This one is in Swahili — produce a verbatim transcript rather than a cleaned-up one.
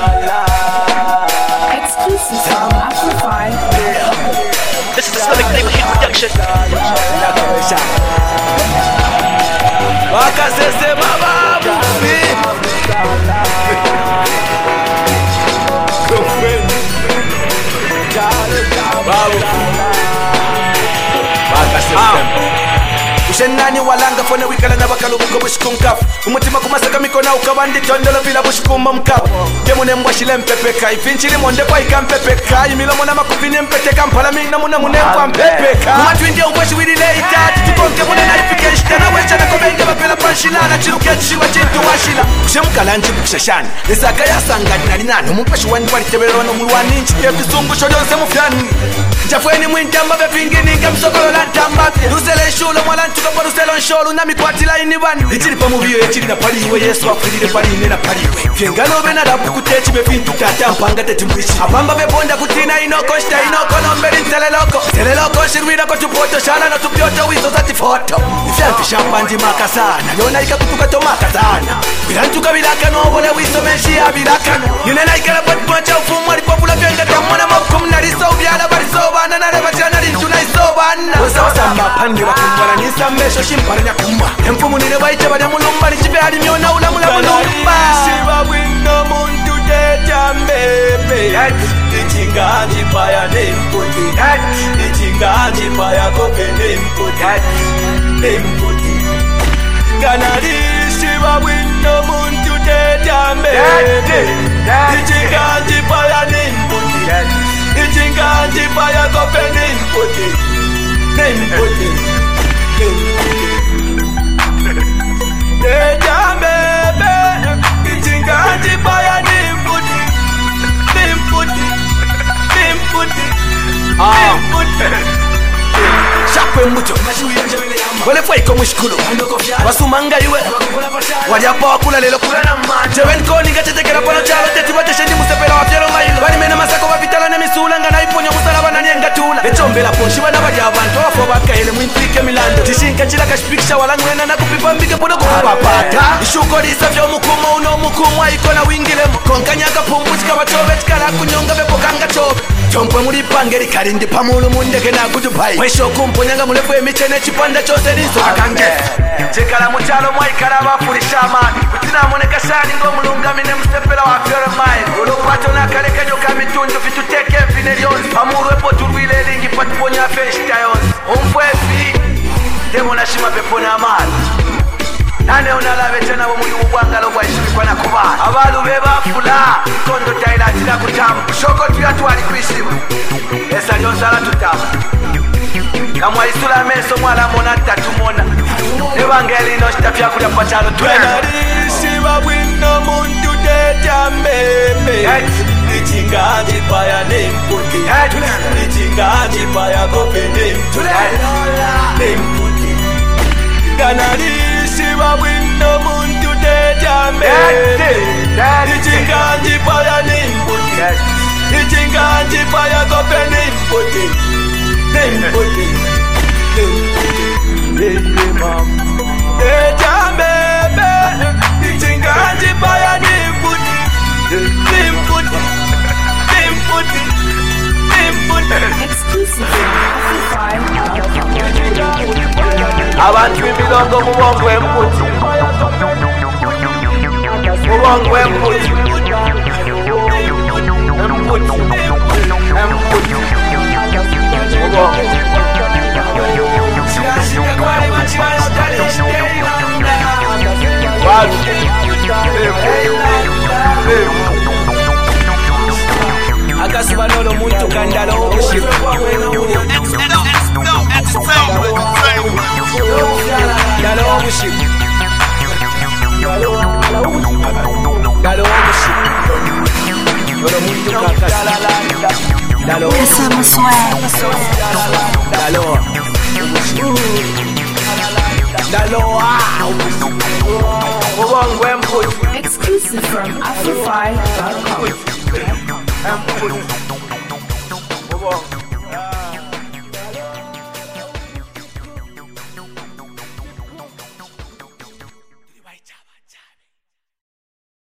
Exclusive from Amplify. This is the Islamic Neighborhood production. Wakasese mababu girlfriend babu Wakasese Ushenani walanga fone wikala na bakalubuko bushikunkafu umutima kumasaka mikona ukabandi tondolo bila bushikuma mkabu Kemune mbwashile mpepeka ifinchili monde kwa ikampepeka Imilomo na makupini mpeteka mpala mina muna mune kwa mpepeka Mwatu india umbwashi widile itati Tikonke mune na ipike ishitana wecha na kubenge bapela panshila Na chirukia chishiwa chintu washila Kushemukala njibu kushashani Nesaka ya sangani na linani Umumpashi wani wali tebelo wano mulwani Nchike visungu shodonse mufyani Chafweni mwintamba bepingini Kamsokolo lantamba Nusele shulo mwala ntuka kwa nuselo nsholu Na mikwati la inibani Ichili pa mubiyo echili na paliwe Yesu wafudile paline na paliwe Fiengano bena rabu kutechi befintu Tata mpanga teti mwishi Apamba bebonda kutina inoko Shita inoko nombeli nteleloko Teleloko shirwina kwa tupoto Shala na tupioto wizo zati foto Ifyanfi shampanji makasana Yona ika kutuka to makasana Bilantuka bilakano Wole wiso menshi ya bilakano Yunena ikala pati mwacha ufumu Alipopula vyenga tamwana mabukum Nariso ubiala bariso bana Nareba jana rintu na iso bana Wasa wasa mapandi wakumbala Nisa mbesho shimpara nyakumba Emfumu nile waiche bada mulumba Nichipe hadi miona ula mula mulumba Shiva wino muntu teta mbebe Ichingaji paya nemputi Ichingaji paya kope nemputi Nemputi Ganari shiva wino muntu teta mbebe Ichingaji paya nemputi Ichingaji paya kope nemputi Nemputi Teta mbebe Ichingaji paya nemputi Nemputi Nemputi Nemputi Shakwe mbucho Wale fwa iko mshikulu Wasumanga iwe Wajapa wakula lelo kula na manja Wenko niga chetekera pano chalo Teti wateshendi musepela wafyelo mailo Wani mena masako wavitala ne misula Nga na iponyo musala wana nienga tula Echombe la ponshi wana wadia vanto Wafo waka ile mwintrike milando Tishinka chila kashpikisha walangwena Na kupipa mbike puno kupapata Ishuko lisa vyo mukumo uno mukumo Haiko na wingilemo Konkanyaga pumbuchika wachobe Chikala kunyonga vepo kanga chobe Chompwe mulipangeri karindi pamulu mundeke na kutupai Mwisho kumponyanga mulefu emichene chipanda chose niso akange Chekala muchalo mwaikala wafurisha amani Kutina moneka shani ngo mulungamine mstepela wa fyore mai Ulukwato na kaleke nyoka mitundu fitu teke mfine lionzi Pamuru epo turwile lingi patiponya feshita yonzi Umfwefi Demo na shima pepona amani Nane unalabe chana wa muyu ubwangalo kwa ishimikwa na kubana Abalu beba fula Kondo taila atila kutamu Shoko tuyatu alikwishima Esa lionsala tutamu Kamwa isula meso mwala mona tatumona Evangeli no shitafia kulia pachalo tuena Shiva wino muntu teta mbebe Ichingaji paya nemputi Ichingaji paya kope nemputi Nemputi Ganari Shiva wino muntu teta mbebe Ichingaji paya nemputi Ichingaji paya kope nemputi Nemputi Nemputi Teta mbebe Ichingaji paya nemputi Nemputi Nemputi Nemputi Exclusive from Amplify. Abantu imilongo mubongo emputi Mubongo emputi Emputi Emputi Mubongo Watu Akasibanolo muntu kandalo Obushiro Dalo obushiro Dalo obushiro Olo muntu kakasi Dalo obushiro Dalo Dalo Ubongo emputi Exclusive from Amplify dot com. Ubongo